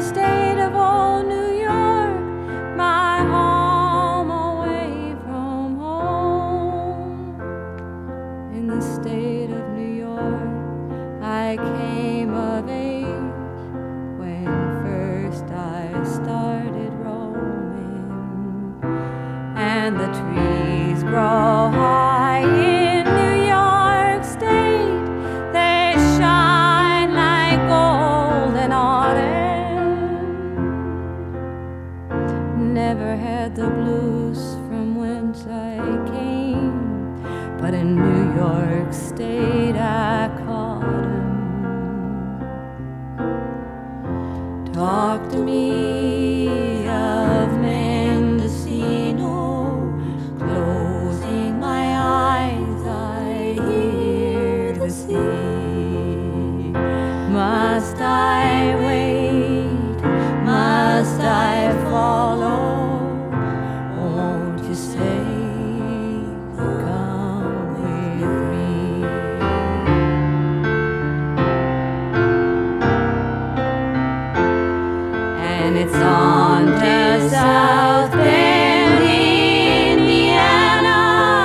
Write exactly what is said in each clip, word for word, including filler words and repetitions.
state of old New York, my home away from home. In the state of New York, I came of age when first I started roaming, and the trees grow high in New York State. They shine like gold in autumn. Never had the blues from whence I came, but in New York State I caught 'em. Talk to me of Mendocino. Closing my eyes, I hear the sea. Must I wait? Must I follow? Won't you say, come with me? And it's on to South Bend, Indiana,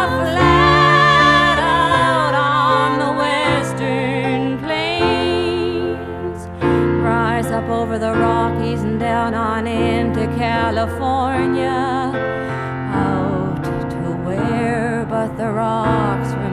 flat out on the western plains. Rise up over the Rockies and down on into California, out to where but the rocks remain.